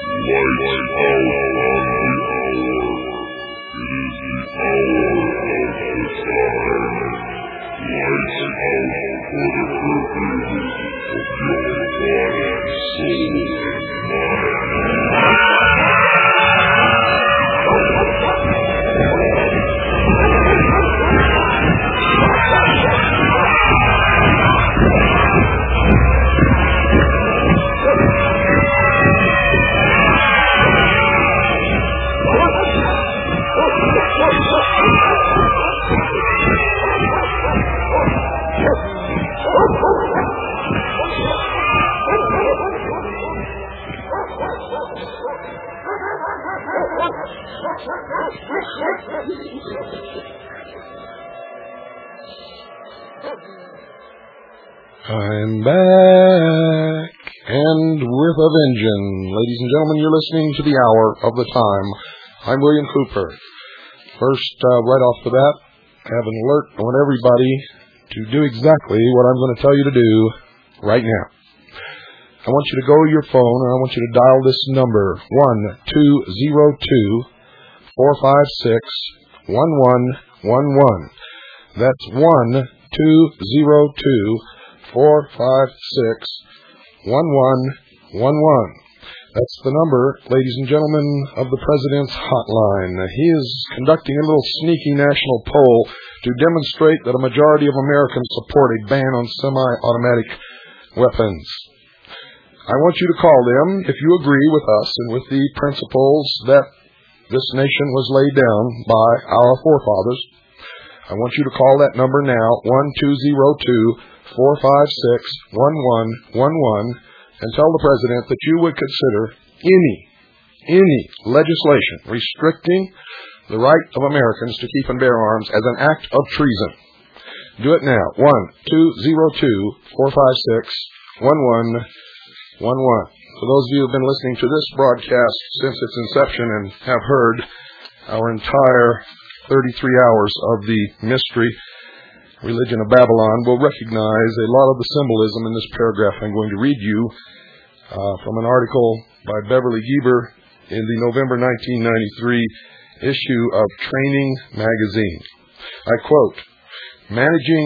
I'm back, and with a vengeance. Ladies and gentlemen, you're listening to the Hour of the Time. I'm William Cooper. First, right off the bat, I have an alert. I want everybody to do exactly what I'm going to tell you to do right now. I want you to go to your phone, and I want you to dial this number, 1-202-456-1111. That's 1-202-456-1111. That's the number, ladies and gentlemen, of the President's Hotline. He is conducting a little sneaky national poll to demonstrate that a majority of Americans support a ban on semi-automatic weapons. I want you to call them if you agree with us and with the principles that this nation was laid down by our forefathers. I want you to call that number now, 1-202-456-1111, and tell the President that you would consider any legislation restricting the right of Americans to keep and bear arms as an act of treason. Do it now, 1-202-456-1111. For those of you who have been listening to this broadcast since its inception and have heard our entire 33 hours of the mystery religion of Babylon, will recognize a lot of the symbolism in this paragraph I'm going to read you from an article by Beverly Geber in the November 1993 issue of Training magazine. I quote, Managing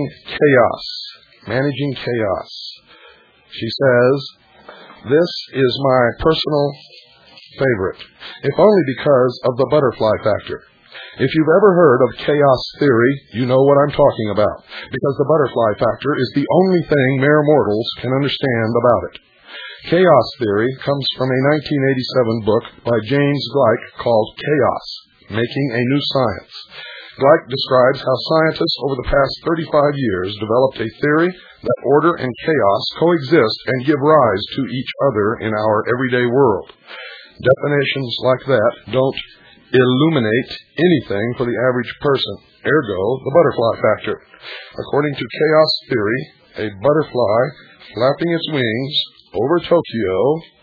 chaos. She says, this is my personal favorite, if only because of the butterfly factor. If you've ever heard of chaos theory, you know what I'm talking about, because the butterfly factor is the only thing mere mortals can understand about it. Chaos theory comes from a 1987 book by James Gleick called Chaos, Making a New Science. Gleick describes how scientists over the past 35 years developed a theory that order and chaos coexist and give rise to each other in our everyday world. Definitions like that don't illuminate anything for the average person, ergo the butterfly factor. According to chaos theory, a butterfly flapping its wings over Tokyo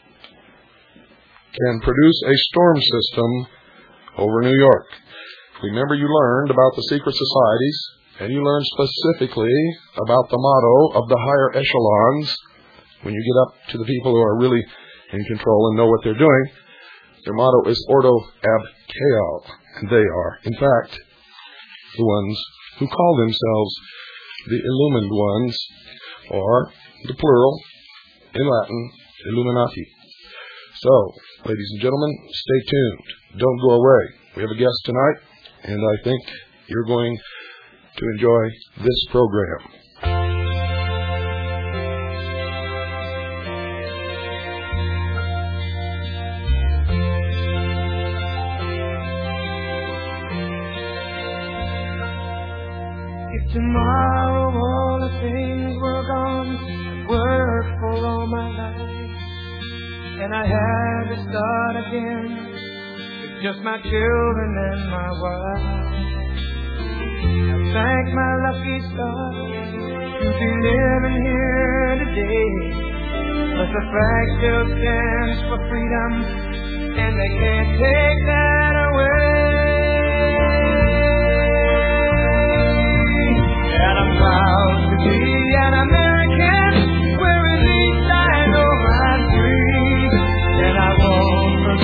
can produce a storm system over New York. Remember, you learned about the secret societies, and you learned specifically about the motto of the higher echelons. When you get up to the people who are really in control and know what they're doing, their motto is Ordo ab Chao, and they are, in fact, the ones who call themselves the illumined ones, or the plural, in Latin, Illuminati. So, ladies and gentlemen, stay tuned. Don't go away. We have a guest tonight, and I think you're going to enjoy this program. Tomorrow all the things were gone, worked for all my life, and I had to start again with just my children and my wife. I thank my lucky stars to be living here today, but the flag still stands for freedom, and they can't take that away. And I'm proud to be an American, where at least I know I'm free. And I won't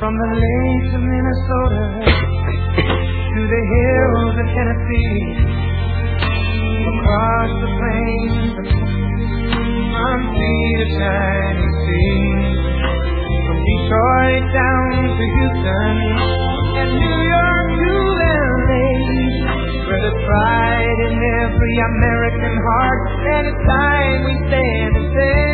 From the lakes of Minnesota to the hills of Tennessee, across the plains from sea to shining sea, from Detroit down to Houston and New York to LA, where there's pride in every American heart, and it's time we stand and say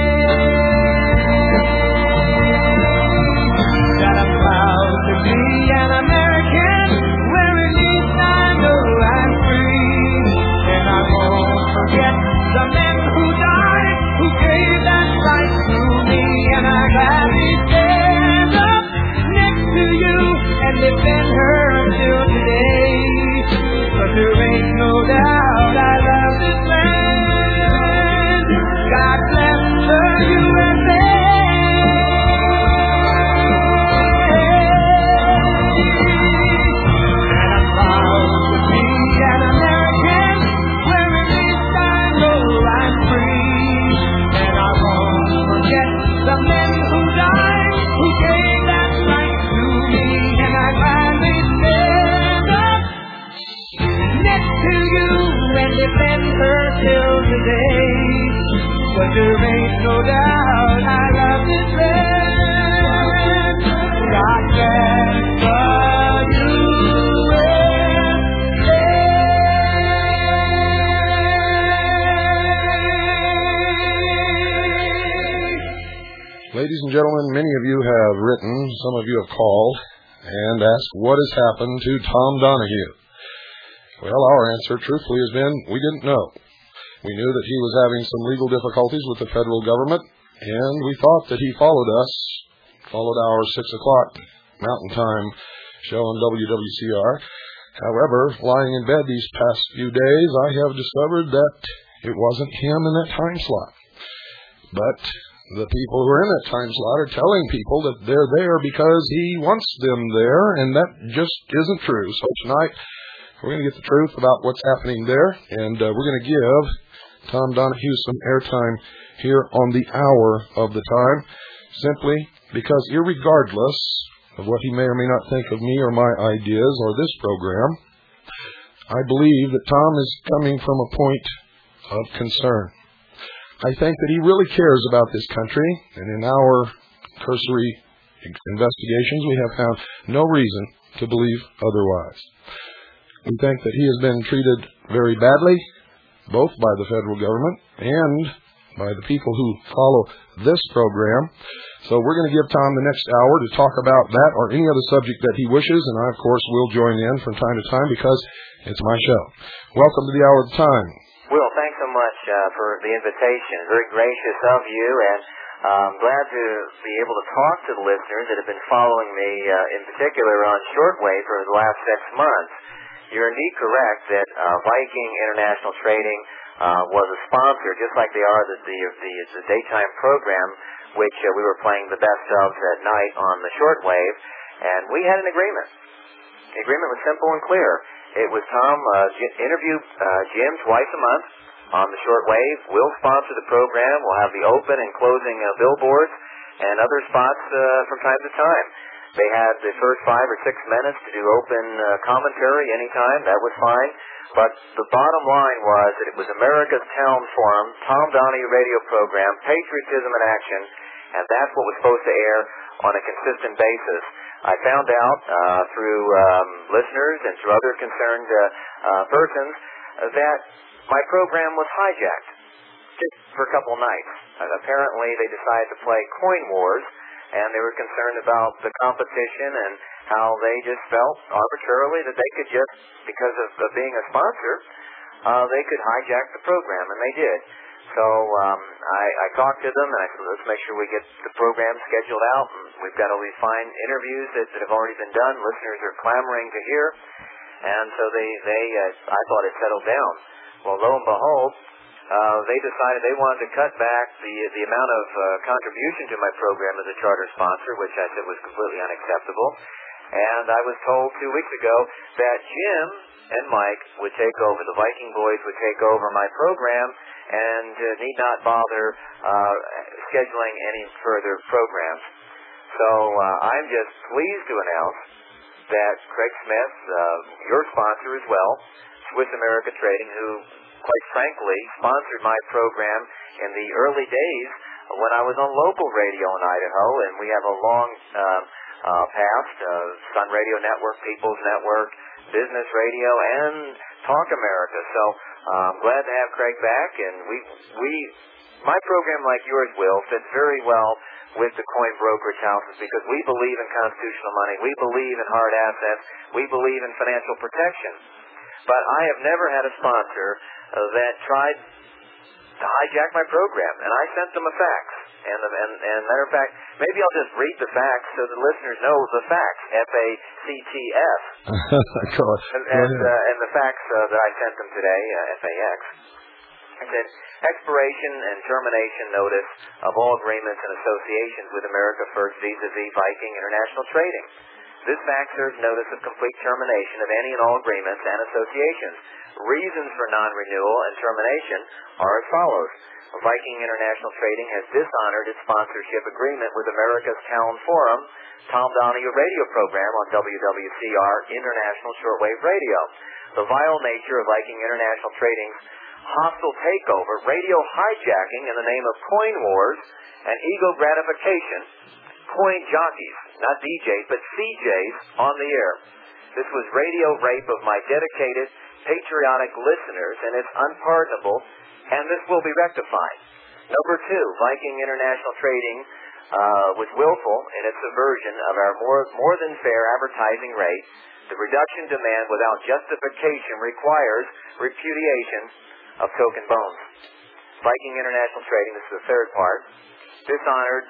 that I'm proud to be an American, where at least I know I'm free, and I won't forget the men who died, who gave that right to me, and I gladly stand up next to you and defend her until today, but there ain't no doubt I love this land. God bless the USA. The men who died, who gave that right to me, and I gladly stand up next to you and defend her till today. But there ain't no doubt I love this land. God bless the Ladies and gentlemen, many of you have written, some of you have called, and asked what has happened to Tom Donahue. Well, our answer, truthfully, has been we didn't know. We knew that he was having some legal difficulties with the federal government, and we thought that he followed our 6 o'clock Mountain Time show on WWCR. However, lying in bed these past few days, I have discovered that it wasn't him in that time slot. But the people who are in that time slot are telling people that they're there because he wants them there, and that just isn't true. So tonight, we're going to get the truth about what's happening there, and we're going to give Tom Donahue some airtime here on the hour of the time, simply because irregardless of what he may or may not think of me or my ideas or this program, I believe that Tom is coming from a point of concern. I think that he really cares about this country, and in our cursory investigations, we have found no reason to believe otherwise. We think that he has been treated very badly, both by the federal government and by the people who follow this program. So we're going to give Tom the next hour to talk about that or any other subject that he wishes, and I, of course, will join in from time to time because it's my show. Welcome to the Hour of the Time. Will, thanks so much for the invitation. Very gracious of you, and I'm glad to be able to talk to the listeners that have been following me, in particular on shortwave for the last 6 months. You're indeed correct that Viking International Trading was a sponsor, just like they are the daytime program, which we were playing the best of at night on the shortwave, and we had an agreement. The agreement was simple and clear. It was Tom interview Jim twice a month on the shortwave. We'll sponsor the program. We'll have the open and closing billboards and other spots from time to time. They had the first 5 or 6 minutes to do open commentary anytime. That was fine. But the bottom line was that it was America's Town Forum, Tom Donahue radio program, patriotism in action, and that's what was supposed to air on a consistent basis. I found out through listeners and through other concerned persons that my program was hijacked just for a couple nights. Apparently, they decided to play Coin Wars, and they were concerned about the competition and how they just felt arbitrarily that they could just, because of being a sponsor, they could hijack the program, and they did. So I talked to them, and I said, let's make sure we get the program scheduled out. And we've got all these fine interviews that have already been done. Listeners are clamoring to hear. And so I thought it settled down. Well, lo and behold, they decided they wanted to cut back the amount of contribution to my program as a charter sponsor, which I said was completely unacceptable. And I was told 2 weeks ago that Jim and Mike would take over, the Viking boys would take over my program and need not bother scheduling any further programs. So I'm just pleased to announce that Craig Smith, your sponsor as well, Swiss America Trading, who quite frankly sponsored my program in the early days when I was on local radio in Idaho, and we have a long past, Sun Radio Network, People's Network, Business Radio, and Talk America. So I'm glad to have Craig back, and my program, like yours, Will, fits very well with the coin brokerage houses because we believe in constitutional money, we believe in hard assets, we believe in financial protection. But I have never had a sponsor that tried to hijack my program, and I sent them a fax. And matter of fact, maybe I'll just read the fax so the listeners know the fax, F-A-C-T-S. and the fax that I sent them today, F-A-X. It said, expiration and termination notice of all agreements and associations with America First vis-a-vis Viking International Trading. This fax serves notice of complete termination of any and all agreements and associations. Reasons for non-renewal and termination are as follows. Viking International Trading has dishonored its sponsorship agreement with America's Town Forum, Tom Donahue radio program on WWCR International Shortwave Radio. The vile nature of Viking International Trading's hostile takeover, radio hijacking in the name of coin wars, and ego gratification, coin jockeys, not DJs, but CJs on the air. This was radio rape of my dedicated, patriotic listeners, and it's unpardonable, and this will be rectified. Number 2, Viking International Trading was willful in its subversion of our more than fair advertising rate. The reduction demand without justification requires repudiation of token bones. Viking International Trading, this is the third part, dishonored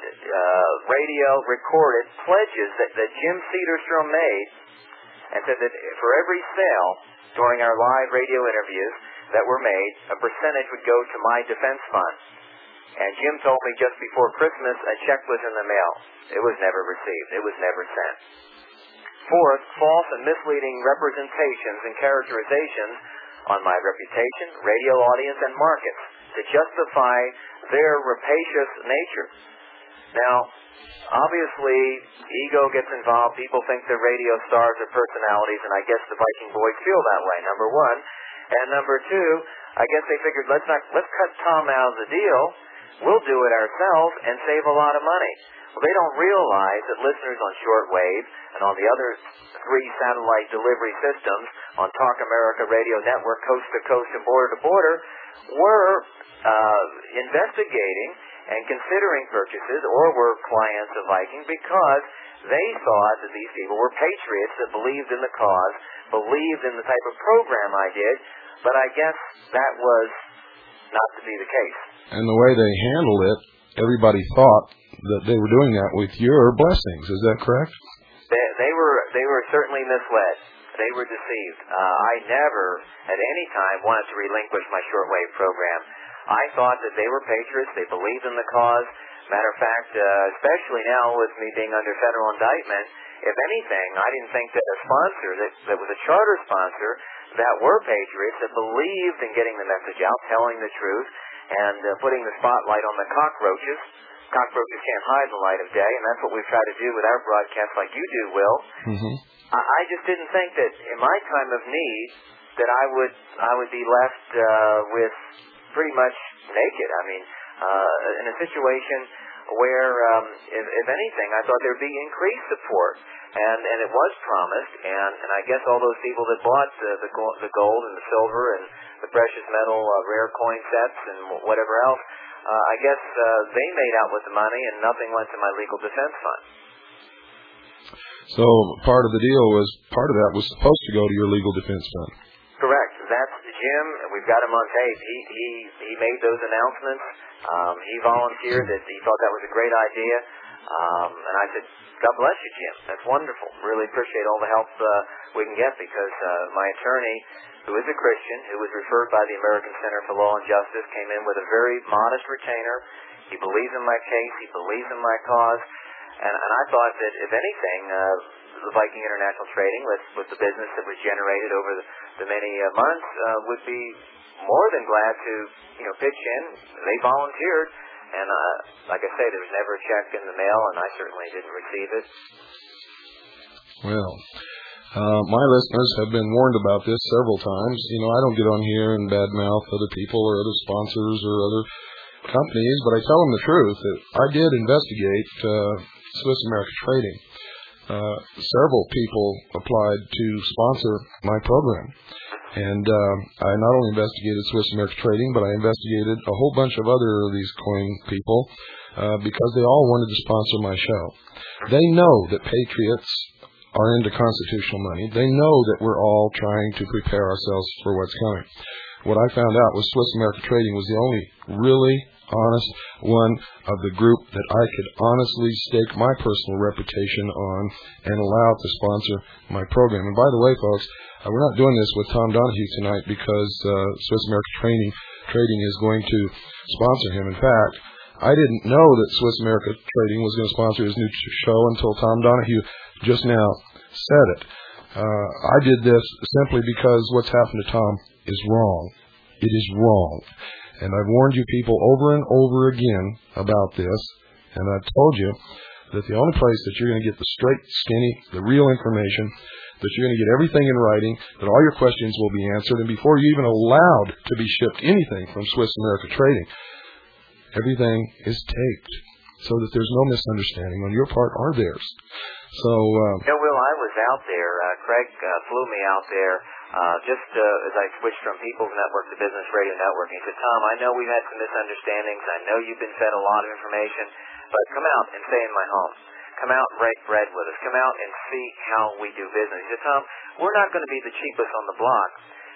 radio recorded pledges that Jim Cedarstrom made and said that for every sale during our live radio interviews that were made, a percentage would go to my defense fund. And Jim told me just before Christmas a check was in the mail. It was never received. It was never sent. Fourth, false and misleading representations and characterizations on my reputation, radio audience, and markets to justify their rapacious nature. Now, obviously, ego gets involved. People think they're radio stars or personalities, and I guess the Viking boys feel that way, number 1. And number 2, I guess they figured, let's cut Tom out of the deal. We'll do it ourselves and save a lot of money. Well, they don't realize that listeners on shortwave and on the other 3 satellite delivery systems on Talk America Radio Network, coast to coast and border to border, were investigating and considering purchases or were clients of Viking because they thought that these people were patriots that believed in the cause, believed in the type of program I did, but I guess that was not to be the case. And the way they handled it, everybody thought that they were doing that with your blessings. Is that correct? They were certainly misled. They were deceived. I never at any time wanted to relinquish my shortwave program. I thought that they were patriots. They believed in the cause. Matter of fact, especially now with me being under federal indictment, if anything, I didn't think that a sponsor that was a charter sponsor that were patriots that believed in getting the message out, telling the truth, and putting the spotlight on the cockroaches. Cockroaches can't hide in the light of day, and that's what we've tried to do with our broadcast like you do, Will. Mm-hmm. I just didn't think that in my time of need that I would be left with pretty much naked. I mean, in a situation where, if anything, I thought there'd be increased support, and it was promised, and I guess all those people that bought the gold and the silver and the precious metal rare coin sets and whatever else, I guess they made out with the money, and nothing went to my legal defense fund. So part of that was supposed to go to your legal defense fund. Correct. That's Jim. We've got him on tape. He made those announcements. He volunteered that he thought that was a great idea. And I said, God bless you, Jim. That's wonderful. Really appreciate all the help we can get because my attorney, who is a Christian, who was referred by the American Center for Law and Justice, came in with a very modest retainer. He believes in my case. He believes in my cause. And I thought that, if anything, the Viking International Trading, with the business that was generated over the many months, would be more than glad to pitch in. They volunteered And like I say, there was never a check in the mail, and I certainly didn't receive it. Well, my listeners have been warned about this several times. You know, I don't get on here and badmouth other people or other sponsors or other companies, but I tell them the truth that I did investigate Swiss America Trading. Several people applied to sponsor my program. And I not only investigated Swiss America Trading, but I investigated a whole bunch of other of these coin people because they all wanted to sponsor my show. They know that patriots are into constitutional money. They know that we're all trying to prepare ourselves for what's coming. What I found out was Swiss America Trading was the only really honest one of the group that I could honestly stake my personal reputation on and allow to sponsor my program. And by the way, folks, we're not doing this with Tom Donahue tonight because Swiss America Trading is going to sponsor him. In fact, I didn't know that Swiss America Trading was going to sponsor his new show until Tom Donahue just now said it. I did this simply because what's happened to Tom is wrong. It is wrong. And I've warned you people over and over again about this, and I've told you that the only place that you're going to get the straight, skinny, the real information, that you're going to get everything in writing, that all your questions will be answered, and before you're even allowed to be shipped anything from Swiss America Trading, everything is taped so that there's no misunderstanding on your part or theirs. So, Will, I was out there. Craig flew me out there just as I switched from People's Network to Business Radio Network. He said, Tom, I know we've had some misunderstandings. I know you've been fed a lot of information, but come out and stay in my home. Come out and break bread with us. Come out and see how we do business. He said, Tom, we're not going to be the cheapest on the block,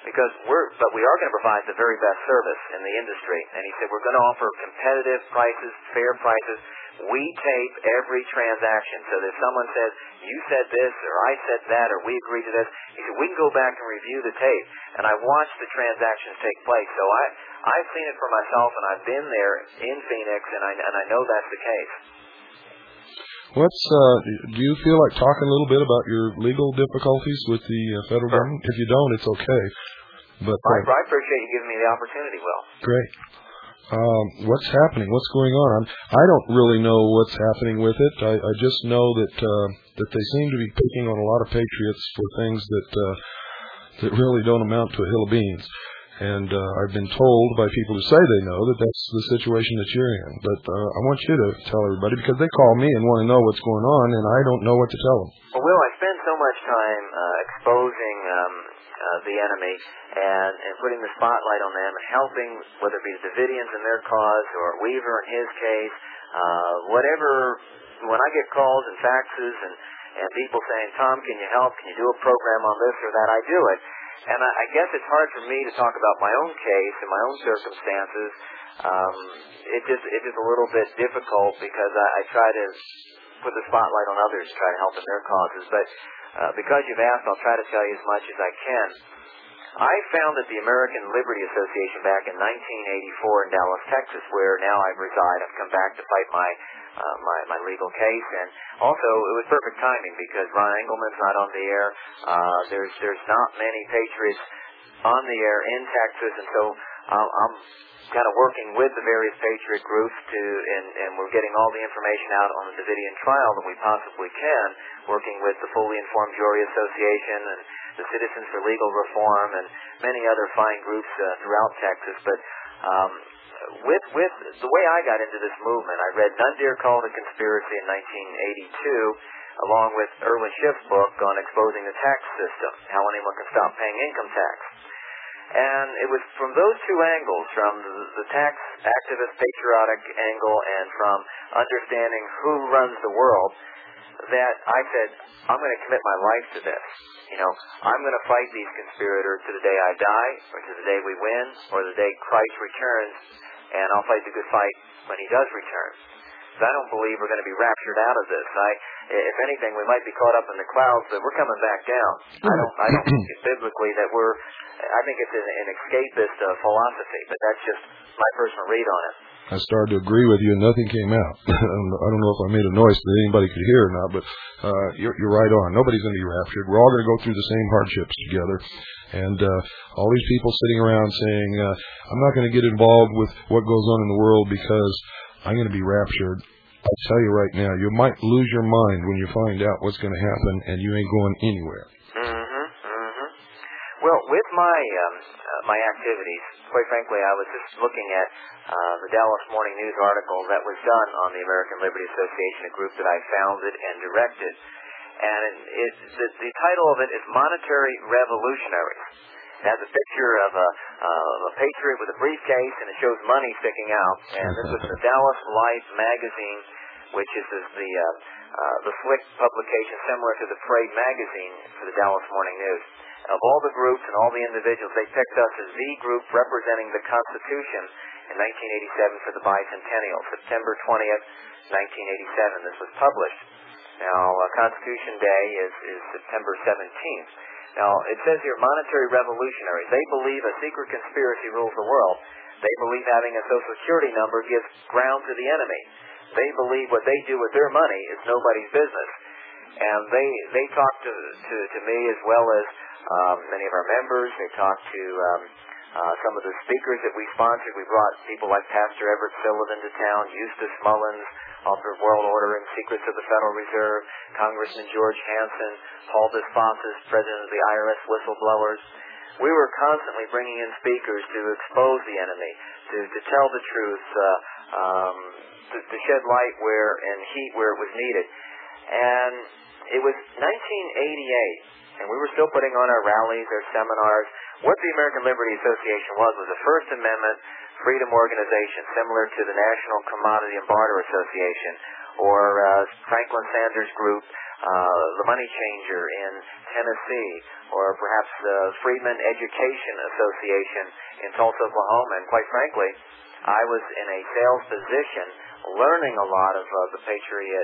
but we are going to provide the very best service in the industry. And he said, we're going to offer competitive prices, fair prices. We tape every transaction. So that if someone says, you said this, or I said that, or we agreed to this, he said, we can go back and review the tape. And I watched the transactions take place. So I've seen it for myself, and I've been there in Phoenix, and I know that's the case. Do you feel like talking a little bit about your legal difficulties with the federal government? If you don't, it's okay. But I appreciate you giving me the opportunity, Will. Great. What's happening? What's going on? I don't really know what's happening with it. I just know that they seem to be picking on a lot of patriots for things that really don't amount to a hill of beans. And I've been told by people who say they know that that's the situation that you're in. But I want you to tell everybody, because they call me and want to know what's going on, and I don't know what to tell them. Well, Will, I spend so much time exposing the enemy and putting the spotlight on them and helping, whether it be the Davidians in their cause or Weaver in his case, whatever. When I get calls and faxes and people saying, Tom, can you help? Can you do a program on this or that? I do it. And I guess it's hard for me to talk about my own case and my own circumstances. It's just a little bit difficult because I try to put the spotlight on others, try to help in their causes. But because you've asked, I'll try to tell you as much as I can. I founded the American Liberty Association back in 1984 in Dallas, Texas, where now I reside. I've come back to fight my legal case, and also it was perfect timing because Ron Engelman's not on the air. There's not many patriots on the air in Texas, and so I'm kind of working with the various patriot groups and we're getting all the information out on the Davidian trial that we possibly can, working with the Fully Informed Jury Association and the Citizens for Legal Reform and many other fine groups throughout Texas. But with the way I got into this movement, I read None Dare Call It a Conspiracy in 1982, along with Erwin Schiff's book on exposing the tax system, how anyone can stop paying income tax. And it was from those two angles, from the tax activist patriotic angle and from understanding who runs the world, that I said, I'm going to commit my life to this. I'm going to fight these conspirators to the day I die, or to the day we win, or the day Christ returns, and I'll fight the good fight when he does return. So I don't believe we're going to be raptured out of this. If anything, we might be caught up in the clouds, but we're coming back down. I don't think it's biblically that I think it's an escapist philosophy, but that's just my personal read on it. I started to agree with you, and nothing came out. I don't know if I made a noise that anybody could hear or not, but you're right on. Nobody's going to be raptured. We're all going to go through the same hardships together. And all these people sitting around saying, I'm not going to get involved with what goes on in the world because I'm going to be raptured. I'll tell you right now, you might lose your mind when you find out what's going to happen, and you ain't going anywhere. Well, with my activities, quite frankly, I was just looking at the Dallas Morning News article that was done on the American Liberty Association, a group that I founded and directed. And the title of it is Monetary Revolutionaries. It has a picture of a patriot with a briefcase, and it shows money sticking out. And this was the Dallas Life magazine, which is the slick publication similar to the Parade magazine for the Dallas Morning News. Of all the groups and all the individuals, they picked us as the group representing the Constitution in 1987 for the bicentennial, September 20th, 1987. This was published. Now, Constitution Day is September 17th. Now, it says here, monetary revolutionaries. They believe a secret conspiracy rules the world. They believe having a Social Security number gives ground to the enemy. They believe what they do with their money is nobody's business. And they talk to me as well as many of our members. They talk to some of the speakers that we sponsored. We brought people like Pastor Everett Sullivan to town, Eustace Mullins, author of World Order and Secrets of the Federal Reserve, Congressman George Hansen, Paul Desfosses, president of the IRS whistleblowers. We were constantly bringing in speakers to expose the enemy, to tell the truth, to shed light and heat where it was needed. And it was 1988, and we were still putting on our rallies, our seminars. What the American Liberty Association was a First Amendment freedom organization similar to the National Commodity and Barter Association or Franklin Sanders Group, the Money Changer in Tennessee, or perhaps the Freedmen Education Association in Tulsa, Oklahoma. And quite frankly, I was in a sales position learning a lot of the Patriot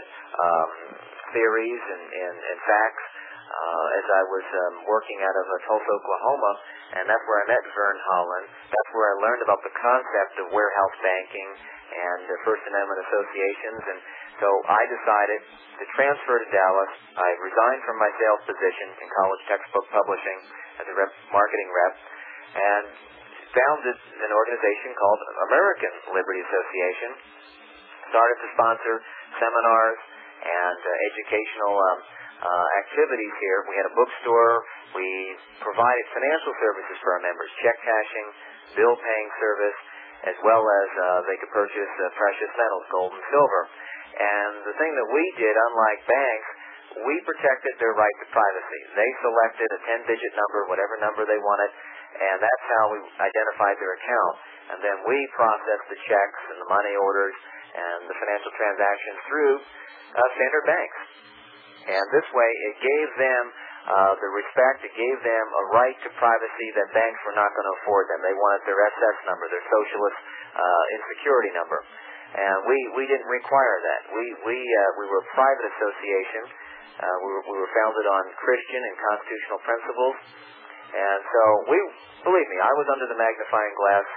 theories and facts as I was working out of Tulsa, Oklahoma, and that's where I met Vern Holland. That's where I learned about the concept of warehouse banking and First Amendment associations, and so I decided to transfer to Dallas. I resigned from my sales position in college textbook publishing as a marketing rep, and founded an organization called American Liberty Association. Started to sponsor seminars and educational activities here. We had a bookstore. We provided financial services for our members, check cashing, bill paying service, as well as they could purchase precious metals, gold and silver. And the thing that we did, unlike banks, we protected their right to privacy. They selected a 10-digit number, whatever number they wanted, and that's how we identified their account. And then we processed the checks and the money orders and the financial transactions through standard banks. And this way, it gave them the respect, it gave them a right to privacy that banks were not going to afford them. They wanted their SS number, their socialist insecurity number. And we didn't require that. We were a private association. We were founded on Christian and constitutional principles. And so believe me, I was under the magnifying glass.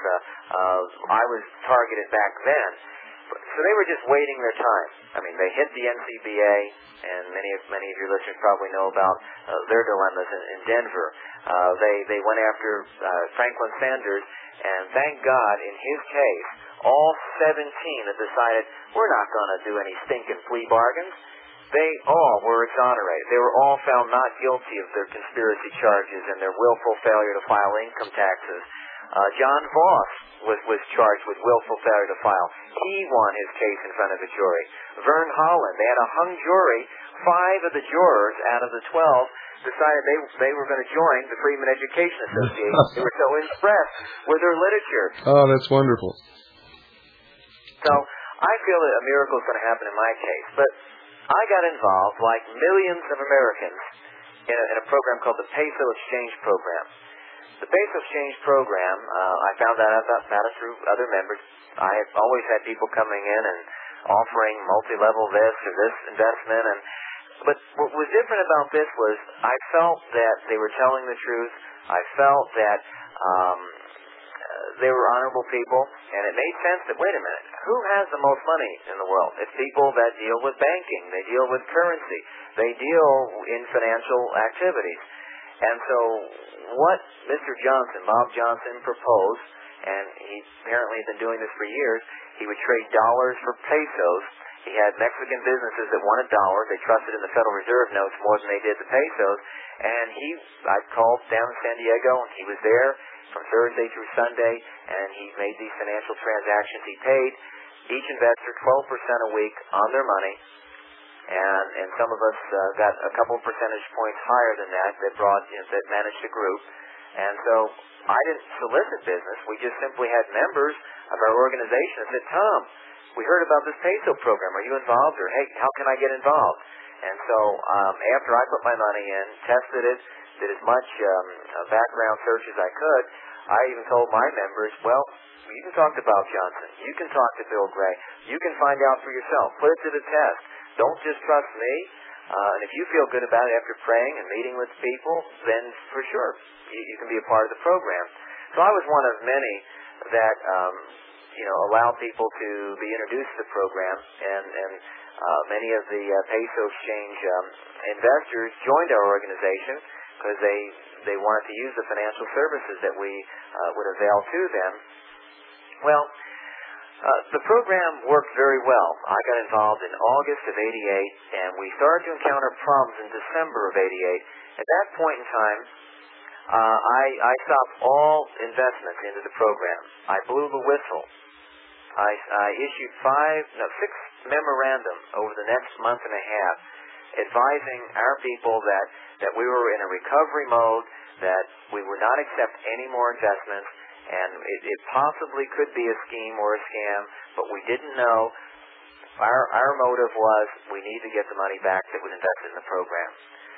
I was targeted back then. So they were just waiting their time. I mean, they hit the NCBA, and many of your listeners probably know about their dilemmas in Denver. They went after Franklin Sanders, and thank God, in his case, all 17 have decided we're not going to do any stinking plea bargains. They all were exonerated. They were all found not guilty of their conspiracy charges and their willful failure to file income taxes. John Voss was charged with willful failure to file. He won his case in front of a jury. Vern Holland, they had a hung jury. 5 of the jurors out of the 12 decided they were going to join the Freedmen Education Association. They were so impressed with their literature. Oh, that's wonderful. So I feel that a miracle is going to happen in my case. But I got involved, like millions of Americans, in a program called the Peso Exchange Program. The Peso Exchange Program, I found out about it through other members. I have always had people coming in and offering multi-level this or this investment. But what was different about this was I felt that they were telling the truth. I felt that they were honorable people, and it made sense that, wait a minute, who has the most money in the world? It's people that deal with banking. They deal with currency. They deal in financial activities. And so what Mr. Johnson, Bob Johnson, proposed, and he apparently has been doing this for years, He would trade dollars for pesos. He had Mexican businesses that wanted dollars. They trusted in the Federal Reserve notes more than they did the pesos. And I called down in San Diego, and he was there from Thursday through Sunday, and he made these financial transactions. He paid each investor 12% a week on their money, and some of us got a couple percentage points higher than that that managed the group. And so I didn't solicit business. We just simply had members of our organization that said, Tom, we heard about this peso program. Are you involved? Or, hey, how can I get involved? And so after I put my money in, tested it, did as much background search as I could, I even told my members, well, you can talk to Bob Johnson. You can talk to Bill Gray. You can find out for yourself. Put it to the test. Don't just trust me. And if you feel good about it after praying and meeting with people, then for sure you can be a part of the program. So I was one of many that allow people to be introduced to the program, and many of the peso exchange investors joined our organization because they wanted to use the financial services that we would avail to them. Well, the program worked very well. I got involved in August of '88, and we started to encounter problems in December of '88. At that point in time, I stopped all investments into the program. I blew the whistle. I issued 6 memorandum over the next month and a half advising our people that we were in a recovery mode, that we would not accept any more investments, and it possibly could be a scheme or a scam, but we didn't know. Our motive was we need to get the money back that was invested in the program.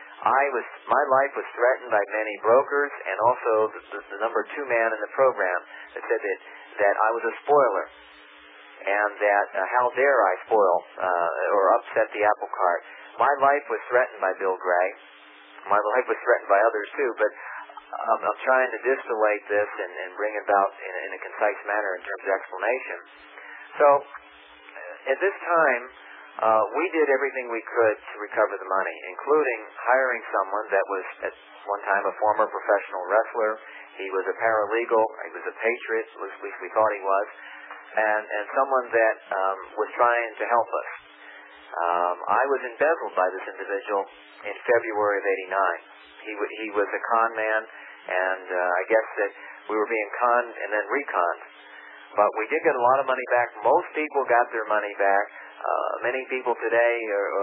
My life was threatened by many brokers and also the number 2 man in the program that said that I was a spoiler, and that how dare I spoil or upset the apple cart. My life was threatened by Bill Gray. My life was threatened by others too, but I'm trying to distillate this and bring it about in a concise manner in terms of explanation. So at this time, we did everything we could to recover the money, including hiring someone that was at one time a former professional wrestler. He was a paralegal. He was a patriot, at least we thought he was, and someone that was trying to help us. I was embezzled by this individual in February of '89. He was a con man, and I guess that we were being conned and then reconned. But we did get a lot of money back. Most people got their money back. Many people today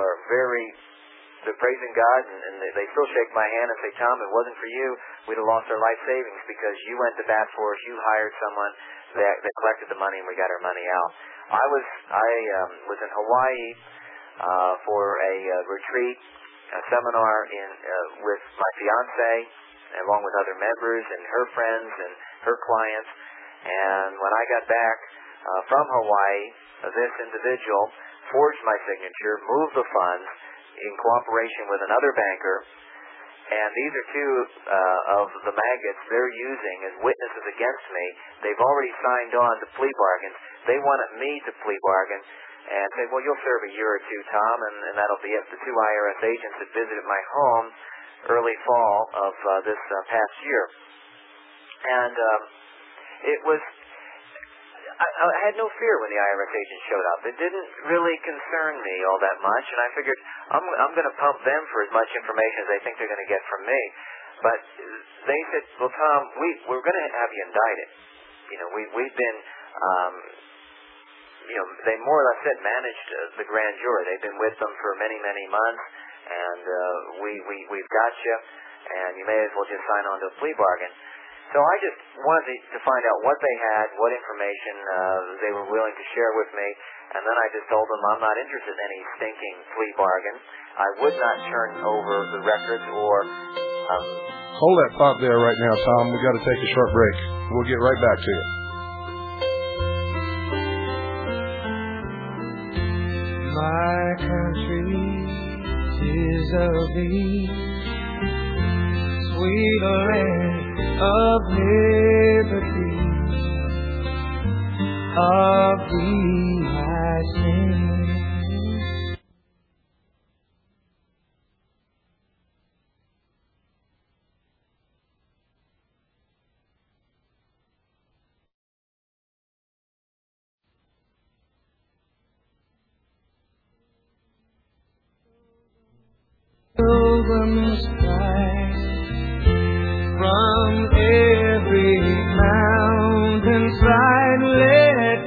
they're praising God, and they still shake my hand and say, Tom, if it wasn't for you, we'd have lost our life savings because you went to bat for us, you hired someone that collected the money, and we got our money out. I was in Hawaii for a retreat, a seminar with my fiance, along with other members and her friends and her clients. And when I got back from Hawaii, this individual forged my signature, moved the funds in cooperation with another banker, and these are 2 of the maggots they're using as witnesses against me. They've already signed on to plea bargains. They wanted me to plea bargain and say, well, you'll serve a year or 2, Tom, and that'll be it. The 2 IRS agents that visited my home early fall of this past year. And it was... I had no fear when the IRS agents showed up. It didn't really concern me all that much, and I figured I'm going to pump them for as much information as they think they're going to get from me. But they said, well, Tom, we're going to have you indicted. We've been, they more or less said managed the grand jury. They've been with them for many, many months, and we've got you, and you may as well just sign on to a plea bargain. So I just wanted to find out what they had, what information they were willing to share with me, and then I just told them I'm not interested in any stinking plea bargain. I would not turn over the records or... Hold that thought there right now, Tom. We've got to take a short break. We'll get right back to you. My country is of thee, sweet land of liberty, of thee I sing. pilgrim's price. From every mountainside let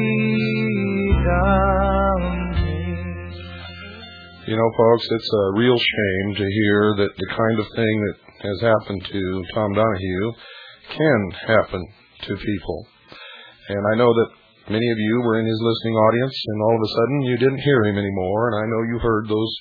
freedom ring. You know, folks, it's a real shame to hear that the kind of thing that has happened to Tom Donahue can happen to people. And I know that many of you were in his listening audience, and all of a sudden you didn't hear him anymore. And I know you heard those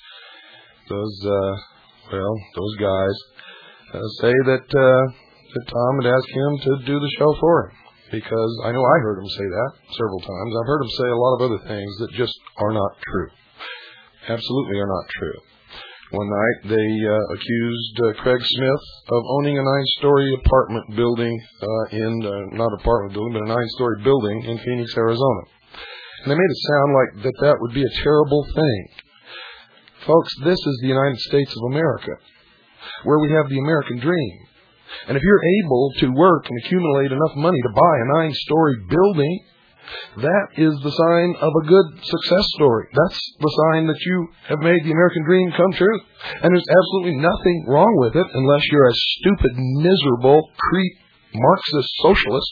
guys say that Tom had asked him to do the show for him, because I know I heard him say that several times. I've heard him say a lot of other things that just are not true. Absolutely are not true. One night they accused Craig Smith of owning a 9-story apartment building not apartment building, but a 9-story building in Phoenix, Arizona. And they made it sound like that would be a terrible thing. Folks, this is the United States of America, where we have the American dream. And if you're able to work and accumulate enough money to buy a 9-story building, that is the sign of a good success story. That's the sign that you have made the American dream come true. And there's absolutely nothing wrong with it unless you're a stupid, miserable, creep, Marxist socialist.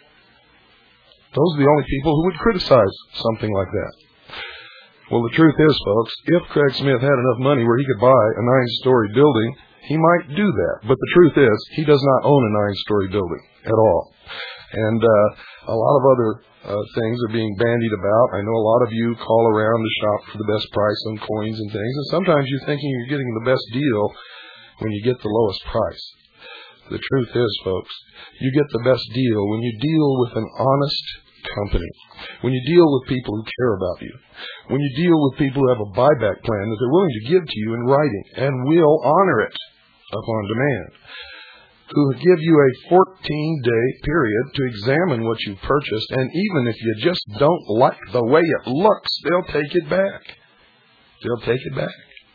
Those are the only people who would criticize something like that. Well, the truth is, folks, if Craig Smith had enough money where he could buy a 9-story building, he might do that. But the truth is, he does not own a 9-story building at all. And a lot of other things are being bandied about. I know a lot of you call around to shop for the best price on coins and things, and sometimes you're thinking you're getting the best deal when you get the lowest price. The truth is, folks, you get the best deal when you deal with an honest company, when you deal with people who care about you, when you deal with people who have a buyback plan that they're willing to give to you in writing and will honor it upon demand, who give you a 14-day period to examine what you purchased, and even if you just don't like the way it looks, they'll take it back. They'll take it back.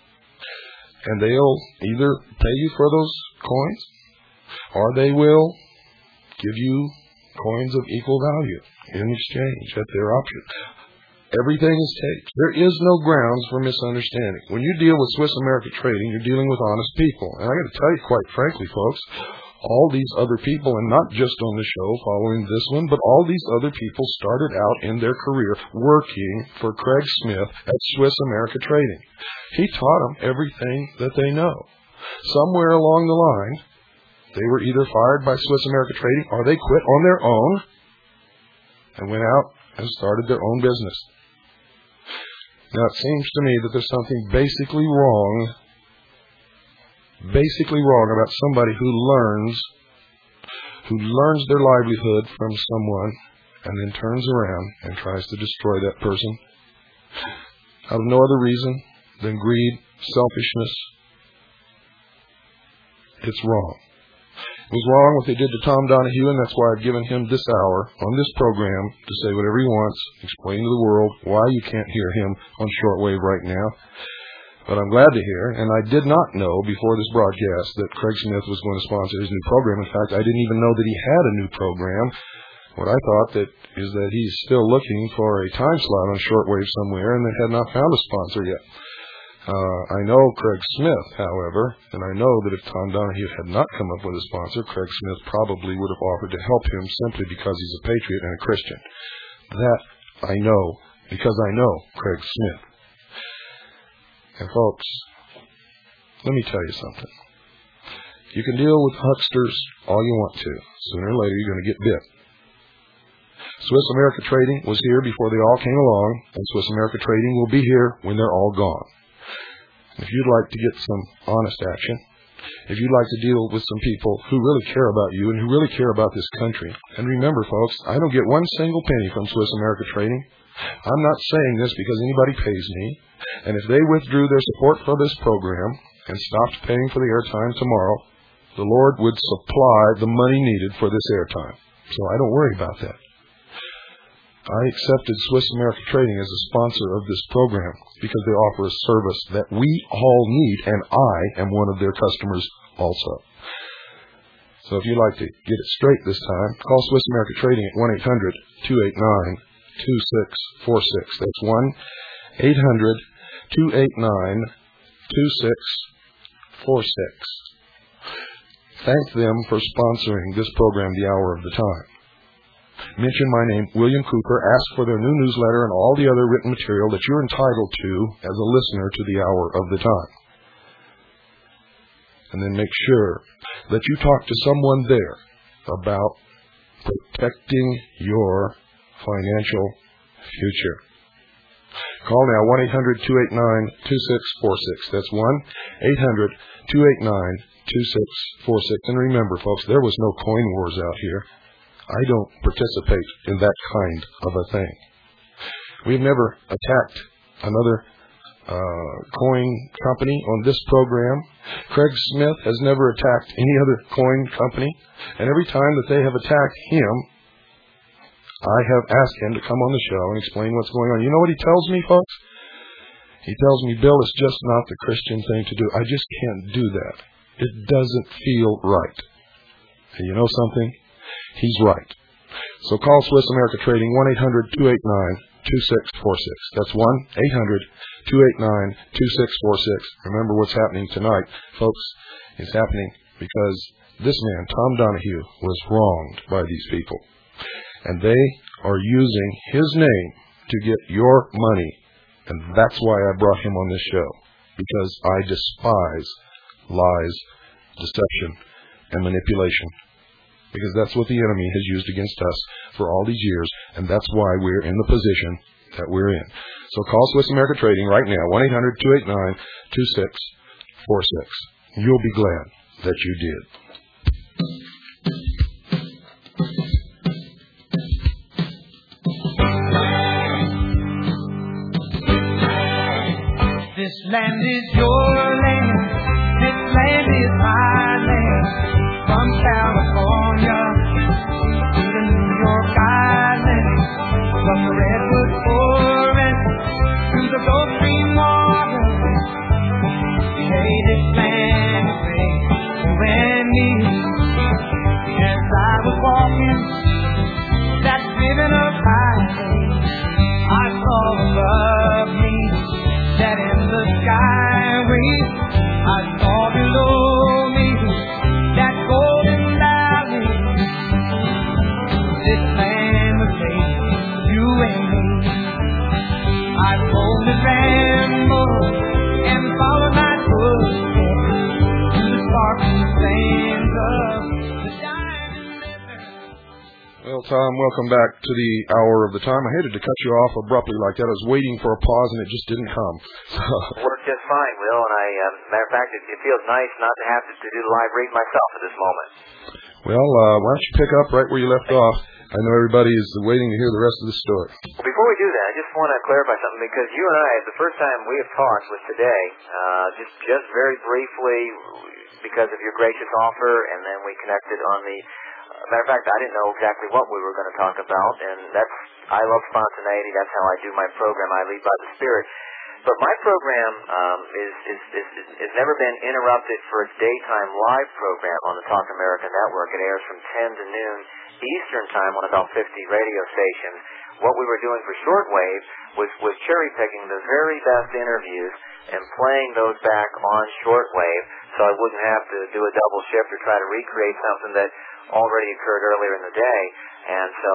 And they'll either pay you for those coins, or they will give you coins of equal value in exchange at their option. Everything is taped. There is no grounds for misunderstanding. When you deal with Swiss America Trading, you're dealing with honest people. And I got to tell you, quite frankly, folks, all these other people, and not just on the show following this one, but all these other people started out in their career working for Craig Smith at Swiss America Trading. He taught them everything that they know. Somewhere along the line, they were either fired by Swiss America Trading or they quit on their own and went out and started their own business. Now, it seems to me that there's something basically wrong about somebody who learns their livelihood from someone and then turns around and tries to destroy that person out of no other reason than greed, selfishness. It's wrong. It was wrong what they did to Tom Donahue, and that's why I've given him this hour on this program to say whatever he wants, explain to the world why you can't hear him on shortwave right now. But I'm glad to hear, and I did not know before this broadcast that Craig Smith was going to sponsor his new program. In fact, I didn't even know that he had a new program. What I thought is that he's still looking for a time slot on shortwave somewhere and they had not found a sponsor yet. I know Craig Smith, however, and I know that if Tom Donahue had not come up with a sponsor, Craig Smith probably would have offered to help him simply because he's a patriot and a Christian. That I know because I know Craig Smith. And folks, let me tell you something. You can deal with hucksters all you want to. Sooner or later, you're going to get bit. Swiss America Trading was here before they all came along, and Swiss America Trading will be here when they're all gone. If you'd like to get some honest action, if you'd like to deal with some people who really care about you and who really care about this country, and remember, folks, I don't get one single penny from Swiss America Trading. I'm not saying this because anybody pays me, and if they withdrew their support for this program and stopped paying for the airtime tomorrow, the Lord would supply the money needed for this airtime. So I don't worry about that. I accepted Swiss America Trading as a sponsor of this program because they offer a service that we all need, and I am one of their customers also. So if you'd like to get it straight this time, call Swiss America Trading at 1-800-289-2646. That's 1-800-289-2646. Thank them for sponsoring this program, The Hour of the Time. Mention my name, William Cooper. Ask for their new newsletter and all the other written material that you're entitled to as a listener to The Hour of the Time. And then make sure that you talk to someone there about protecting your financial future. Call now 1-800-289-2646. That's 1-800-289-2646. And remember, folks, there was no coin wars out here. I don't participate in that kind of a thing. We've never attacked another coin company on this program. Craig Smith has never attacked any other coin company. And every time that they have attacked him, I have asked him to come on the show and explain what's going on. You know what he tells me, folks? He tells me, Bill, it's just not the Christian thing to do. I just can't do that. It doesn't feel right. And you know something? He's right. So call Swiss America Trading, 1-800-289-2646. That's 1-800-289-2646. Remember what's happening tonight, folks. It's happening because this man, Tom Donahue, was wronged by these people. And they are using his name to get your money. And that's why I brought him on this show. Because I despise lies, deception, and manipulation. Because that's what the enemy has used against us for all these years. And that's why we're in the position that we're in. So call Swiss America Trading right now. 1-800-289-2646. You'll be glad that you did. This land is your land. This land is my land. From California to the New York Island, from the Redwood Forest to the Gulf Stream water. Hey, this land is made you and me. As I was walking that ribbon of highway, I saw above me that in the skyway, I saw below me that golden valley. This land was made for you and me. I folded ramble and followed my footsteps to the sparkling sands of the Diamond Desert. Well, Tom, welcome back to the Hour of the Time. I hated to cut you off abruptly like that. I was waiting for a pause, and it just didn't come. Worked just fine, Will, and matter of fact, it feels nice not to have to do the live read myself at this moment. Well, why don't you pick up right where you left off? I know everybody is waiting to hear the rest of the story. Well, before we do that, I just want to clarify something, because you and I, the first time we have talked was today, just very briefly, because of your gracious offer, and then we connected on the... matter of fact, I didn't know exactly what we were going to talk about, and I love spontaneity. That's how I do my program. I lead by the Spirit. But my program has never been interrupted for its daytime live program on the Talk America Network. It airs from 10 to noon Eastern Time on about 50 radio stations. What we were doing for shortwave was cherry-picking the very best interviews and playing those back on shortwave, so I wouldn't have to do a double shift or try to recreate something that already occurred earlier in the day. And so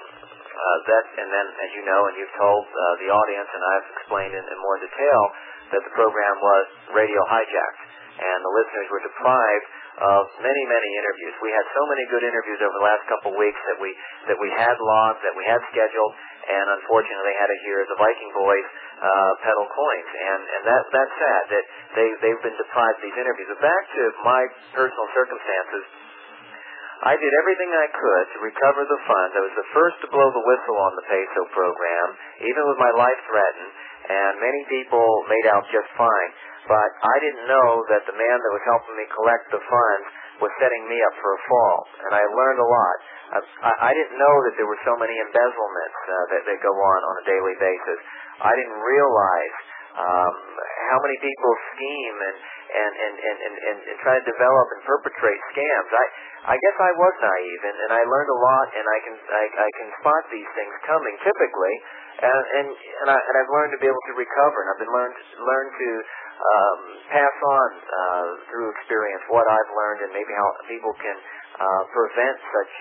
and then, as you know, and you've told the audience, and I've explained in more detail, that the program was radio hijacked, and the listeners were deprived of many, many interviews. We had so many good interviews over the last couple of weeks that we had logged, that we had scheduled, and unfortunately they had to hear the Viking boys peddle coins, and that's sad that they've been deprived of these interviews. But back to my personal circumstances, I did everything I could to recover the funds. I was the first to blow the whistle on the peso program, even with my life threatened, and many people made out just fine. But I didn't know that the man that was helping me collect the funds was setting me up for a fall, and I learned a lot. I didn't know that there were so many embezzlements that go on a daily basis. I didn't realize how many people scheme and try to develop and perpetrate scams. I guess I was naive, and I learned a lot, and I can spot these things coming typically, and I've learned to be able to recover, and I've been learned to pass on through experience what I've learned and maybe how people can prevent such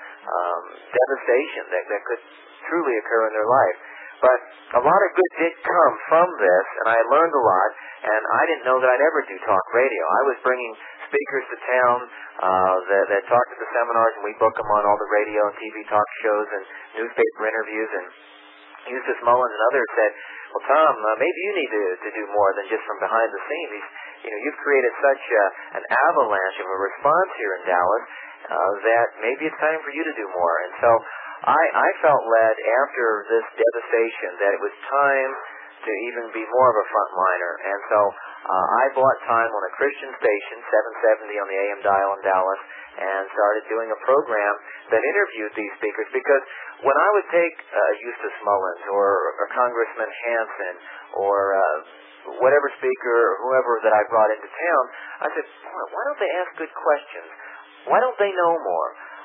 devastation that could truly occur in their life. But a lot of good did come from this, and I learned a lot, and I didn't know that I'd ever do talk radio. I was bringing speakers to town that talked at the seminars, and we book them on all the radio and TV talk shows and newspaper interviews. And Eustace Mullins and others said, well, Tom, maybe you need to do more than just from behind the scenes. You've created such an avalanche of a response here in Dallas that maybe it's time for you to do more. And so I felt led after this devastation that it was time to even be more of a frontliner. And so I bought time on a Christian station, 770 on the AM dial in Dallas, and started doing a program that interviewed these speakers, because when I would take Eustace Mullins or Congressman Hansen or whatever speaker or whoever that I brought into town, I said, why don't they ask good questions? Why don't they know more?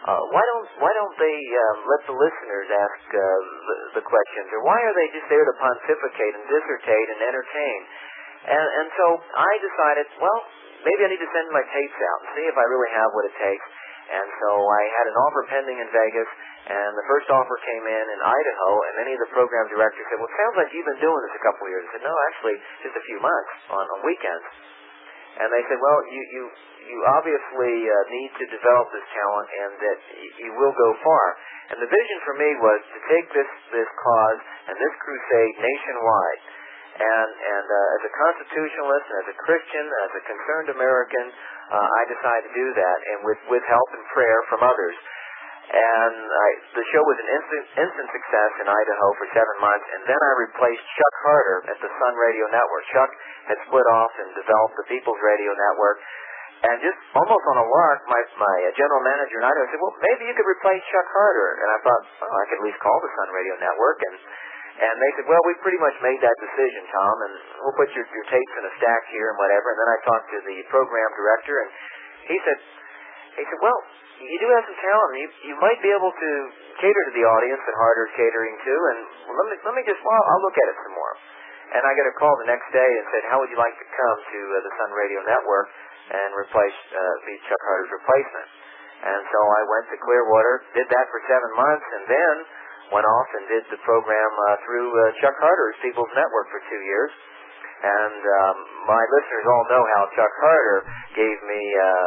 Why don't they let the listeners ask the questions? Or why are they just there to pontificate and dissertate and entertain? And so I decided, well, maybe I need to send my tapes out and see if I really have what it takes. And so I had an offer pending in Vegas, and the first offer came in Idaho, and many of the program directors said, well, it sounds like you've been doing this a couple of years. I said, no, actually, just a few months on weekends. And they said, well, you obviously need to develop this talent, and that you will go far. And the vision for me was to take this cause and this crusade nationwide. And as a constitutionalist, and as a Christian, as a concerned American, I decided to do that, and with help and prayer from others. And the show was an instant success in Idaho for 7 months, and then I replaced Chuck Harder at the Sun Radio Network. Chuck had split off and developed the People's Radio Network. And just almost on a lark, my general manager in Idaho said, well, maybe you could replace Chuck Harder. And I thought, I could at least call the Sun Radio Network. And they said, well, we pretty much made that decision, Tom, and we'll put your tapes in a stack here and whatever. And then I talked to the program director, and he said, well, you do have some talent, and you might be able to cater to the audience that Harder's catering to, and let me just, I'll look at it some more. And I got a call the next day and said, how would you like to come to the Sun Radio Network and be Chuck Harder's replacement? And so I went to Clearwater, did that for 7 months, and then went off and did the program through Chuck Harder's People's Network for 2 years. And my listeners all know how Chuck Harder gave me,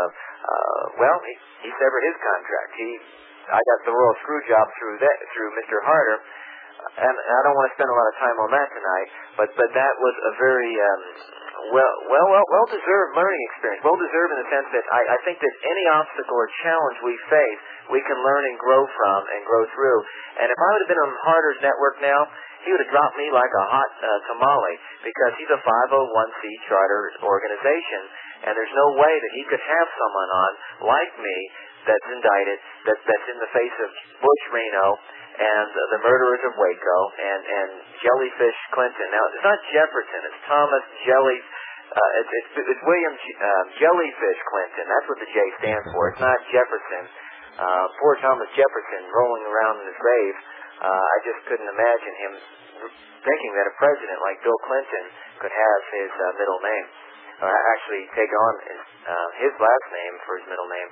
he severed his contract. I got the Royal Screwjob through Mr. Harder, and I don't want to spend a lot of time on that tonight, but that was a very well-deserved learning experience. Well-deserved in the sense that I think that any obstacle or challenge we face, we can learn and grow from and grow through. And if I would have been on Harder's network now, he would have dropped me like a hot tamale, because he's a 501c charter organization, and there's no way that he could have someone on like me that's indicted, that's in the face of Bush Reno and the murderers of Waco and Jellyfish Clinton. Now, it's not Jefferson, it's Thomas it's William Jellyfish Clinton. That's what the J stands for. It's not Jefferson. Poor Thomas Jefferson rolling around in his grave. I just couldn't imagine him thinking that a president like Bill Clinton could have his middle name, or actually take on his last name for his middle name.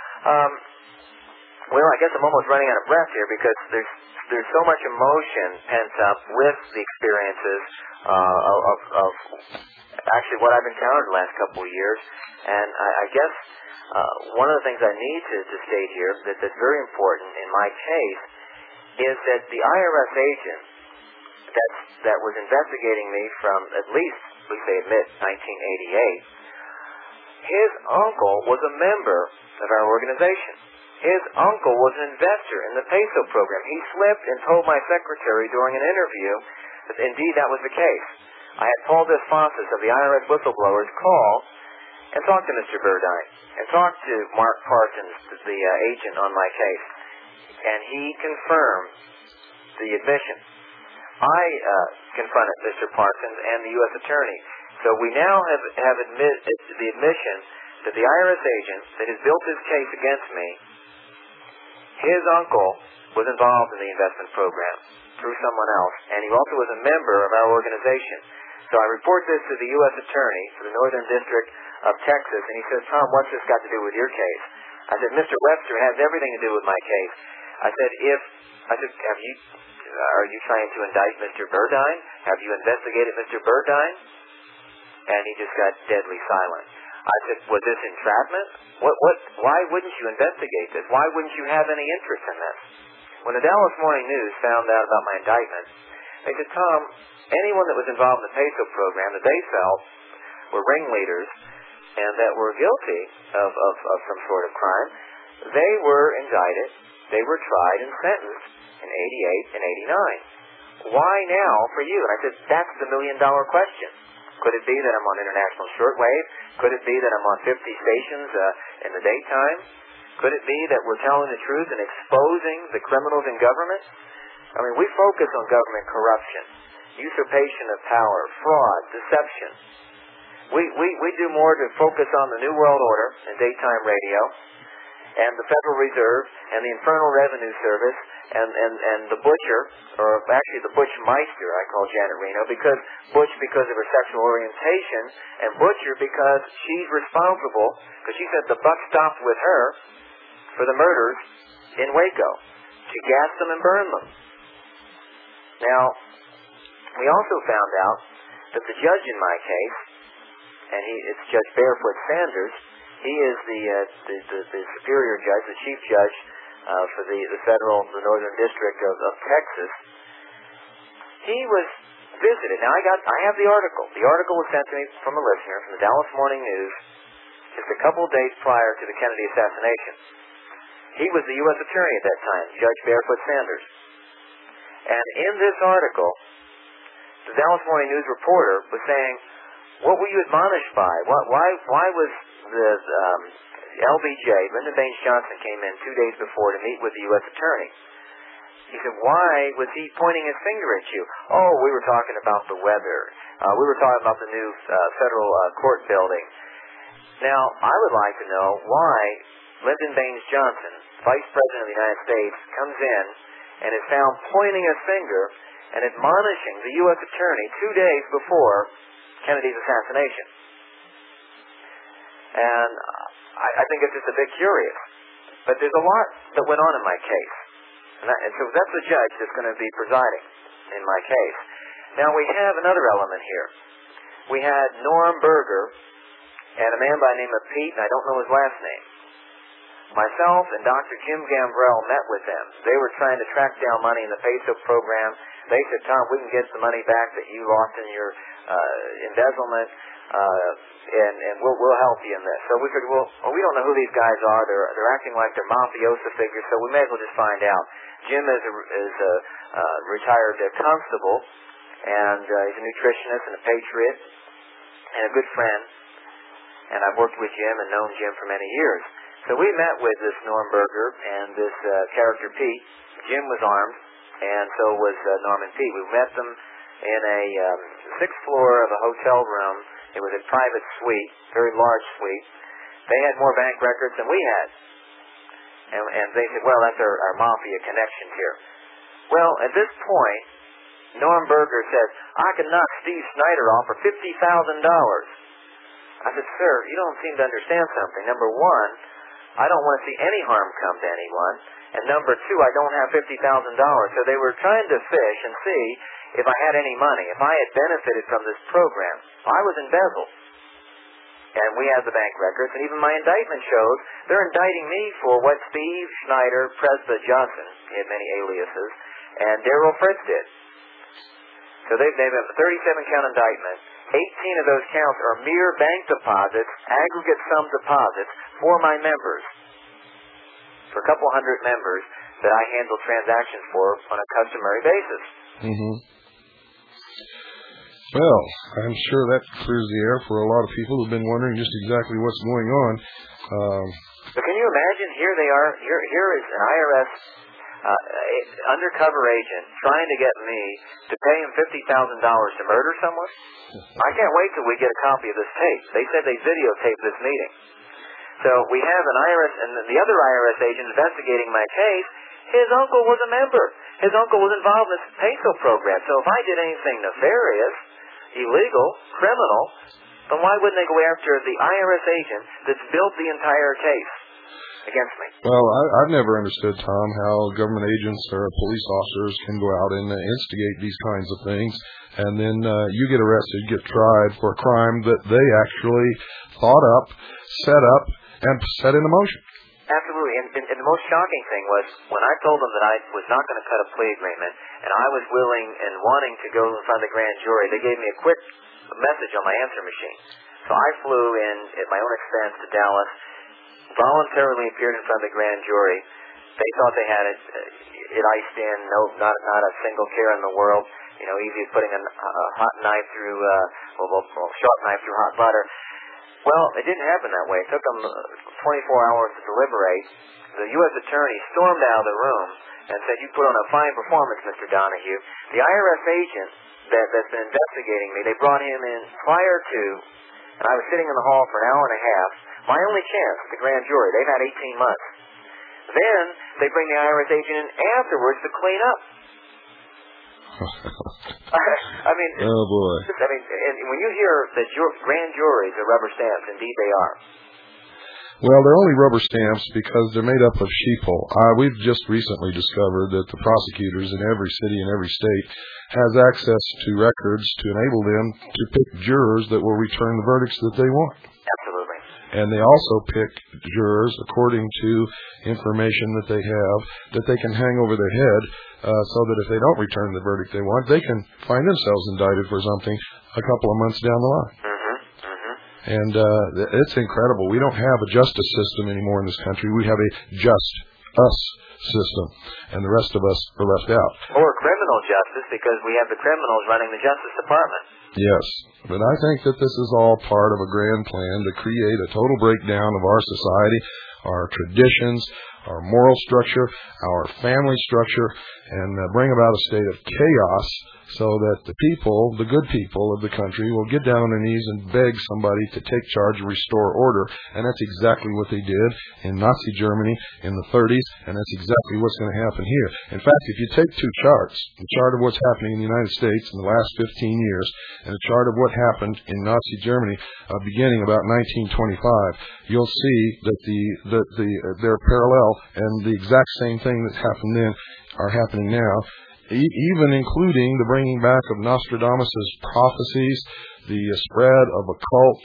Well, I guess I'm almost running out of breath here, because there's so much emotion pent up with the experiences of actually what I've encountered the last couple of years. And I guess one of the things I need to state here that's very important in my case is that the IRS agent that was investigating me from at least, we say, mid-1988, his uncle was a member of our organization. His uncle was an investor in the PESO program. He slipped and told my secretary during an interview that indeed that was the case. I had Paul Desfonsis of the IRS whistleblowers call and talk to Mr. Burdine and talk to Mark Parsons, the agent on my case. And he confirmed the admission. I confronted Mr. Parsons and the U.S. Attorney. So we now have the admission that the IRS agent that has built his case against me, his uncle was involved in the investment program through someone else, and he also was a member of our organization. So I report this to the U.S. Attorney for the Northern District of Texas, and he says, Tom, what's this got to do with your case? I said, Mr. Webster has everything to do with my case. I said, are you trying to indict Mr. Burdine? Have you investigated Mr. Burdine? And he just got deadly silent. I said, was this entrapment? Why wouldn't you investigate this? Why wouldn't you have any interest in this? When the Dallas Morning News found out about my indictment, they said, Tom, anyone that was involved in the PESO program that they felt were ringleaders and that were guilty of some sort of crime, they were indicted, they were tried and sentenced in 88 and 89. Why now for you? And I said, that's the million-dollar question. Could it be that I'm on international shortwave? Could it be that I'm on 50 stations in the daytime? Could it be that we're telling the truth and exposing the criminals in government? I mean, we focus on government corruption, usurpation of power, fraud, deception. We do more to focus on the New World Order in daytime radio and the Federal Reserve and the Internal Revenue Service and the butcher, or actually the butchmeister, I call Janet Reno, because of her sexual orientation, and butcher because she's responsible, because she said the buck stopped with her for the murders in Waco. She gassed them and burned them. Now, we also found out that the judge in my case, and it's Judge Barefoot Sanders, he is the superior judge, the chief judge for the Northern District of Texas. He was visited. Now, I have the article. The article was sent to me from a listener from the Dallas Morning News just a couple of days prior to the Kennedy assassination. He was the U.S. attorney at that time, Judge Barefoot Sanders. And in this article, the Dallas Morning News reporter was saying, what were you admonished by? Why was the LBJ, Lyndon Baines Johnson, came in 2 days before to meet with the U.S. attorney? He said, why was he pointing his finger at you? Oh, we were talking about the weather. We were talking about the new federal court building. Now, I would like to know why Lyndon Baines Johnson, Vice President of the United States, comes in and is found pointing his finger and admonishing the U.S. attorney 2 days before Kennedy's assassination. And I think it's just a bit curious. But there's a lot that went on in my case. And so that's the judge that's going to be presiding in my case. Now, we have another element here. We had Norm Berger and a man by the name of Pete, and I don't know his last name. Myself and Dr. Jim Gambrell met with them. They were trying to track down money in the PESO program. They said, Tom, we can get the money back that you lost in your embezzlement, and we'll help you in this. So we said, well, we don't know who these guys are. They're acting like they're mafioso figures, so we may as well just find out. Jim is a retired constable, and he's a nutritionist and a patriot and a good friend. And I've worked with Jim and known Jim for many years. So we met with this Norm Berger and this character Pete. Jim was armed, and so was Norm and Pete. We met them in a 6th floor of a hotel room. It was a private suite, very large suite. They had more bank records than we had. And they said, well, that's our mafia connection here. Well, at this point, Norm Berger says, I can knock Steve Snyder off for $50,000. I said, sir, you don't seem to understand something. Number one, I don't want to see any harm come to anyone. And number two, I don't have $50,000. So they were trying to fish and see if I had any money, if I had benefited from this program. I was embezzled. And we have the bank records, and even my indictment shows they're indicting me for what Steve Snyder, Presba Johnson, he had many aliases, and Darrell Fritz did. So they have a 37-count indictment. 18 of those counts are mere bank deposits, aggregate sum deposits for my members, for a couple hundred members that I handle transactions for on a customary basis. Mm-hmm. Well, I'm sure that clears the air for a lot of people who've been wondering just exactly what's going on. But can you imagine? Here they are. Here is an IRS undercover agent trying to get me to pay him $50,000 to murder someone. I can't wait till we get a copy of this tape. They said they videotaped this meeting. So we have an IRS, and the other IRS agent investigating my case. His uncle was a member. His uncle was involved in this PESO program. So if I did anything nefarious, illegal, criminal, then why wouldn't they go after the IRS agent that's built the entire case against me? Well, I've never understood, Tom, how government agents or police officers can go out and instigate these kinds of things, and then you get arrested, get tried for a crime that they actually thought up, set up, and set into motion. Absolutely, and the most shocking thing was when I told them that I was not going to cut a plea agreement, and I was willing and wanting to go in front of the grand jury, they gave me a quick message on my answer machine. So I flew in at my own expense to Dallas, voluntarily appeared in front of the grand jury. They thought they had it iced in, not a single care in the world. You know, easy as putting a hot knife through, sharp knife through hot butter. Well, it didn't happen that way. It took them 24 hours to deliberate. The U.S. attorney stormed out of the room and said, "You put on a fine performance, Mr. Donahue." The IRS agent that's been investigating me, they brought him in prior to, and I was sitting in the hall for an hour and a half. My only chance at the grand jury. They've had 18 months. Then they bring the IRS agent in afterwards to clean up. I mean, oh boy. I mean, and when you hear that grand juries are rubber stamps, indeed they are. Well, they're only rubber stamps because they're made up of sheeple. We've just recently discovered that the prosecutors in every city and every state has access to records to enable them to pick jurors that will return the verdicts that they want. Absolutely. And they also pick jurors according to information that they have that they can hang over their head so that if they don't return the verdict they want, they can find themselves indicted for something a couple of months down the line. And it's incredible. We don't have a justice system anymore in this country. We have a just us system, and the rest of us are left out. Or criminal justice, because we have the criminals running the Justice Department. Yes, but I think that this is all part of a grand plan to create a total breakdown of our society, our traditions, our moral structure, our family structure, and bring about a state of chaos so that the people, the good people of the country, will get down on their knees and beg somebody to take charge and restore order. And that's exactly what they did in Nazi Germany in the 30s, and that's exactly what's going to happen here. In fact, if you take two charts, the chart of what's happening in the United States in the last 15 years and the chart of what happened in Nazi Germany beginning about 1925, you'll see that they're parallel, and the exact same thing that happened then are happening now. Even including the bringing back of Nostradamus' prophecies, the spread of occult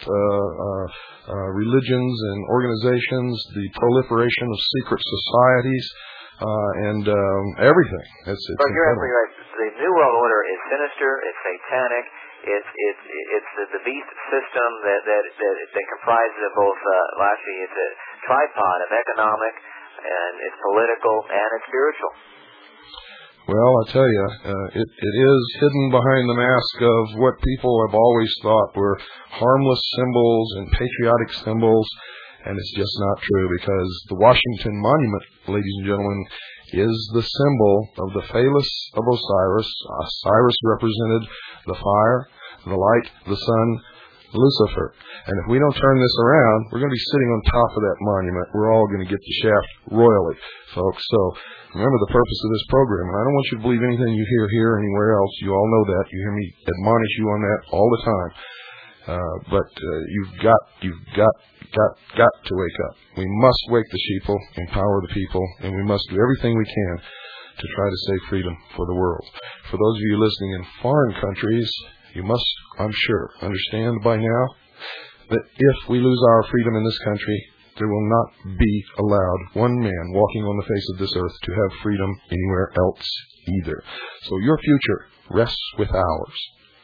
religions and organizations, the proliferation of secret societies, and everything. It's you're absolutely right. The New World Order is sinister. It's satanic. It's the beast system that comprises of both. Actually, it's a tripod of economic, and it's political, and it's spiritual. Well, I tell you, it is hidden behind the mask of what people have always thought were harmless symbols and patriotic symbols, and it's just not true, because the Washington Monument, ladies and gentlemen, is the symbol of the phallus of Osiris. Osiris represented the fire, the light, the sun, Lucifer. And if we don't turn this around, we're going to be sitting on top of that monument. We're all going to get the shaft royally, folks. So remember the purpose of this program. And I don't want you to believe anything you hear here or anywhere else. You all know that. You hear me admonish you on that all the time. But you've got to wake up. We must wake the sheeple, empower the people, and we must do everything we can to try to save freedom for the world. For those of you listening in foreign countries, you must, I'm sure, understand by now that if we lose our freedom in this country, there will not be allowed one man walking on the face of this earth to have freedom anywhere else either. So your future rests with ours.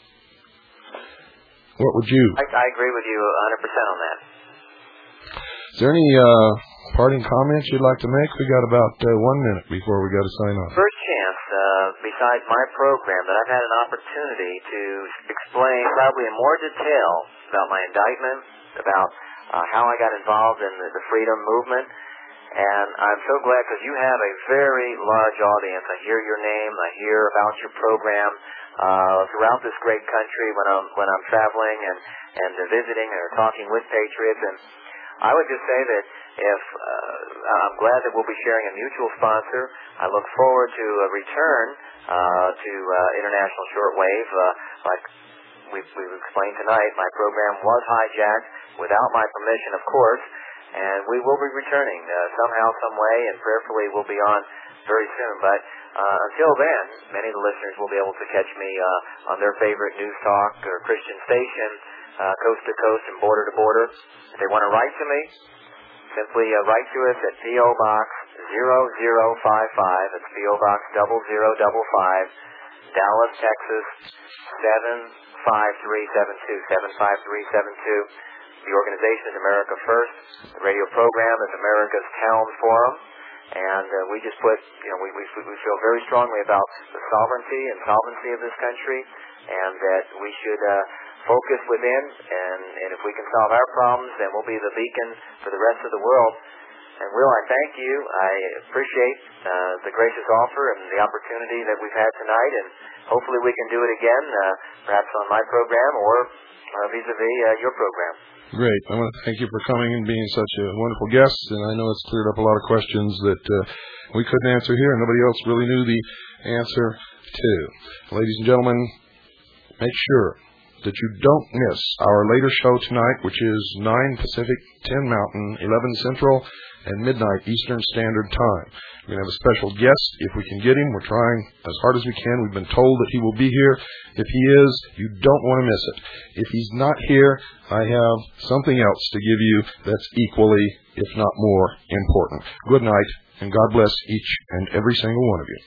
What would you? I agree with you 100% on that. Is there any parting comments you'd like to make? We got about 1 minute before we got to sign off. First chance, besides my program, that I've had an opportunity to explain probably in more detail about my indictment, about how I got involved in the freedom movement. And I'm so glad because you have a very large audience. I hear your name. I hear about your program throughout this great country when I'm traveling and visiting or talking with patriots. And I would just say that if I'm glad that we'll be sharing a mutual sponsor. I look forward to a return to international shortwave like we've explained tonight, my program was hijacked without my permission, of course, and we will be returning somehow, some way, and prayerfully we'll be on very soon. But until then, many of the listeners will be able to catch me on their favorite news talk or Christian station, coast to coast and border to border. If they want to write to me, simply write to us at P.O. Box 0055. It's P.O. Box 0055, Dallas, Texas 75372. The organization is America First. The radio program is America's Towns Forum. And we just put, we feel very strongly about the sovereignty and solvency of this country, and that we should focus within, and if we can solve our problems, then we'll be the beacon for the rest of the world. And Will, I thank you. I appreciate the gracious offer and the opportunity that we've had tonight, and hopefully we can do it again, perhaps on my program or vis-a-vis your program. Great. I want to thank you for coming and being such a wonderful guest, and I know it's cleared up a lot of questions that we couldn't answer here and nobody else really knew the answer to. Ladies and gentlemen, make sure that you don't miss our later show tonight, which is 9 Pacific, 10 Mountain, 11 Central, and midnight Eastern Standard Time. We're going to have a special guest if we can get him. We're trying as hard as we can. We've been told that he will be here. If he is, you don't want to miss it. If he's not here, I have something else to give you that's equally, if not more, important. Good night, and God bless each and every single one of you.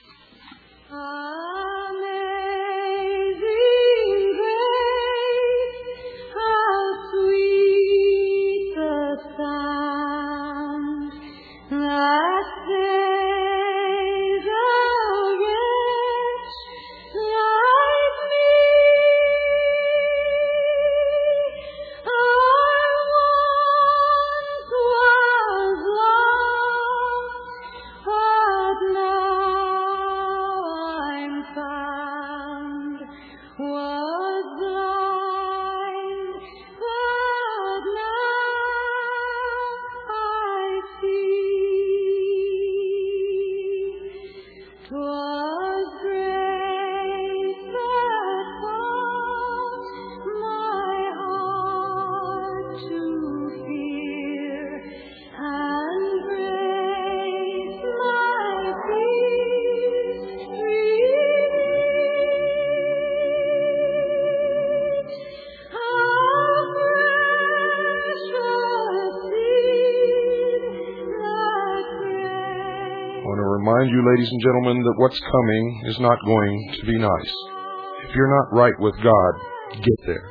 Remind you, ladies and gentlemen, that what's coming is not going to be nice. If you're not right with God, get there.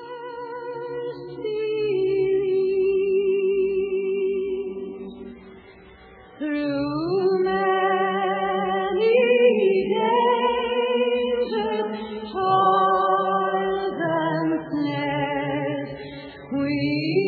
Through many dangers, toils and snares, we